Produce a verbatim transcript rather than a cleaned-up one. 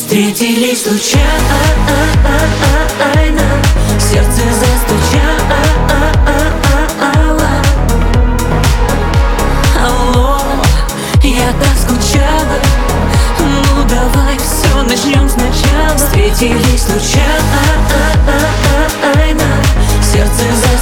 Встретились случайно, сердце застучало. Алло, я так скучала. Ну давай все начнем сначала. Встретились случайно, сердце застучало.